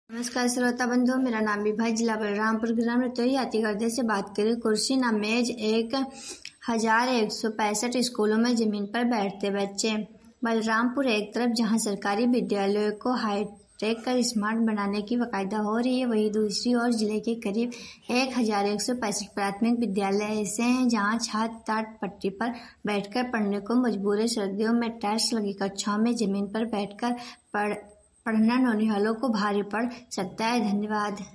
नमस्कार श्रोता बंधुओं, मेरा नाम विभा, जिला बलरामपुर, ग्राम रतोई हाथीगढ़ से बात करें। कुर्सी न मेज 1165 स्कूलों में जमीन पर बैठते बच्चे। बलरामपुर एक तरफ जहां सरकारी विद्यालयों को हाईटेक कर स्मार्ट बनाने की वकायदा हो रही है, वहीं दूसरी ओर जिले के करीब 1165 प्राथमिक विद्यालय ऐसे हैं जहां छात्र टाट पट्टी पर बैठकर पढ़ने को मजबूर है। सर्दियों में टाइल्स लगी कक्षाओं में जमीन पर बैठकर पढ़ना नौनिहालों को भारी पड़ सकता है। धन्यवाद।